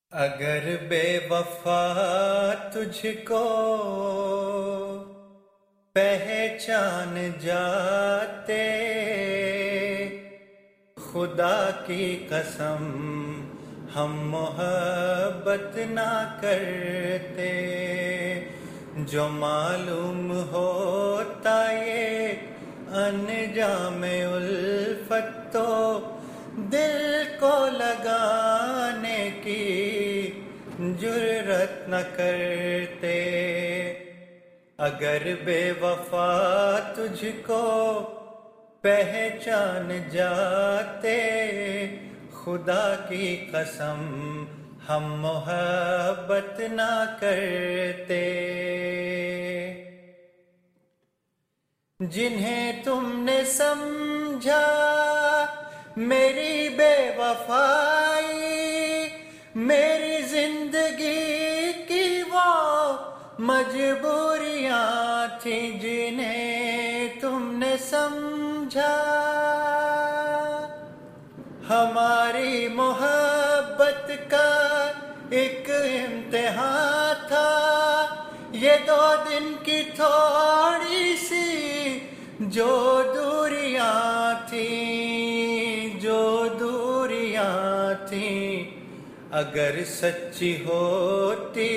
اگر بے وفا تجھ کو پہچان جاتے، خدا کی قسم ہم محبت نہ کرتے۔ جو معلوم ہوتا یہ انجام الفت تو دل کو لگانے کی جرت نہ کرتے۔ اگر بے وفا تجھ کو پہچان جاتے، خدا کی قسم ہم محبت نہ کرتے۔ جنہیں تم نے سمجھا میری بے وفائی، میری زندگی کی وہ مجبوریاں تھیں، جنہیں تم نے سمجھا ہماری محبت کا ایک امتحان تھا۔ یہ 2 دن کی تھوڑی سی جو دوریاں تھیں، جو دوریاں تھیں، اگر سچی ہوتی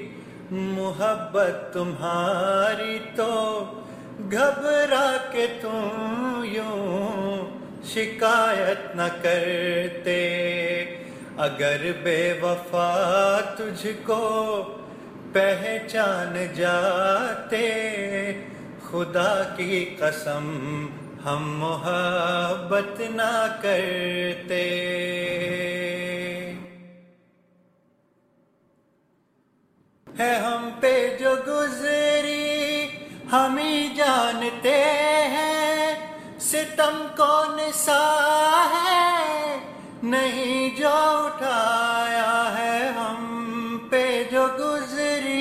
محبت تمہاری تو گھبرا کے تم یوں شکایت نہ کرتے۔ اگر بے وفا تجھ کو پہچان جاتے، خدا کی قسم ہم محبت نہ کرتے۔ ہے ہم پہ جو گزری ہم ہی جانتے ہیں، ستم کون سا ہے نہیں جو اٹھایا ہے ہم پہ جو گزری۔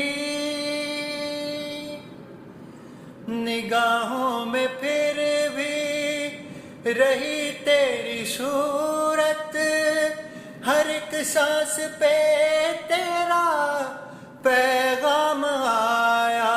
نگاہوں میں پھر بھی رہی تیری صورت، ہر ایک سانس پہ تیرا پیغام آیا،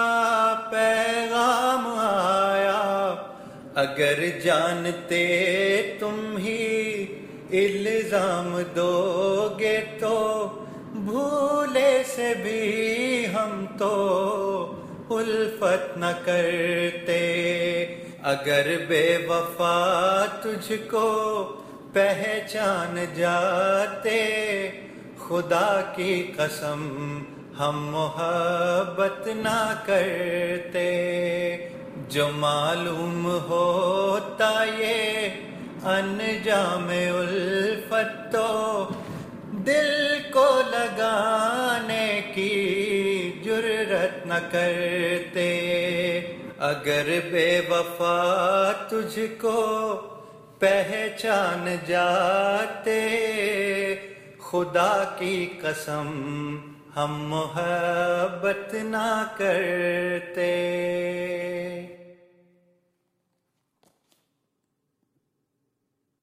پیغام آیا۔ اگر جانتے تم ہی الزام دو گے تو بھولے سے بھی ہم تو الفت نہ کرتے۔ اگر بے وفا تجھ کو پہچان جاتے، خدا کی قسم ہم محبت نہ کرتے۔ جو معلوم ہوتا یہ انجام الفت تو دل کو لگانے کی جرت نہ کرتے۔ اگر بے وفا تجھ کو پہچان جاتے، خدا کی قسم ہم محبت نہ کرتے۔